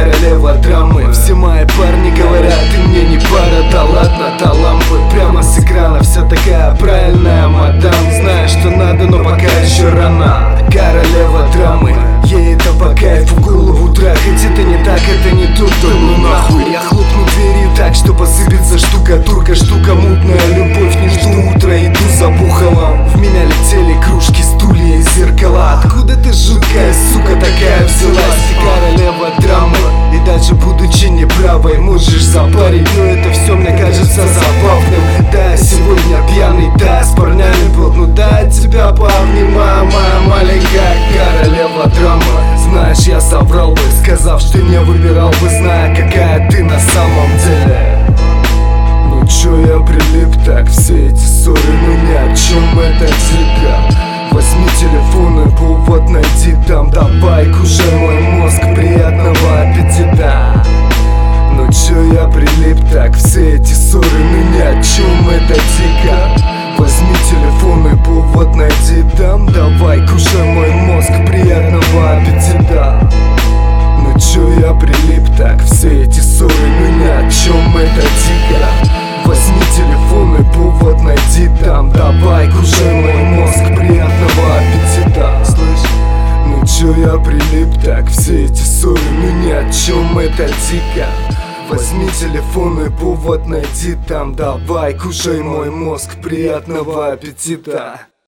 королева драмы. Все мои парни говорят, ты мне не пара. Да ладно, до лампы прямо с экрана. Вся такая правильная мадам. Знаешь, что надо, но пока еще рано. Королева драмы, ей это по кайфу голову трахать. Это не так, это не тут, то ну нахуй. Я хлопну дверью так, что посыпется штукатурка. Штука мутная, любовь, не жду утра, иду за бухалом. В меня летели кружки, стулья и зеркала. Откуда ты, жуткая сука, такая взялась? Ты королева драмы, и даже будучи неправой можешь запарить. Но это все мне кажется забавным. Да, сегодня пьяный, да, с парнями был. Ну да, тебя пообнимаю, моя маленькая королева драмы. Знаешь, я соврал бы, сказав, что не выбирал бы, зная, какая ты на самом деле. Ну чё я прилип так, все эти ссоры, ну ни о чем, это дико. Возьми телефон и повод найди там. Давай, кушай мой мозг, приятного аппетита. Ну чё я прилип так, все эти ссоры, ну ни о чем, это дико. Возьми телефон и повод найди там. Давай, кушай мой мозг, приятного аппетита. Ну чё я прилип так, все эти ссоры, ну ни о чем, это дико. Возьми телефон и повод найди там. Давай, кушай мой мозг, приятного аппетита. Слышь, ну чё я прилип так, все эти ссоры, ну ни о чем, это дико. Возьми телефон и повод найди там. Давай, кушай мой мозг, приятного аппетита.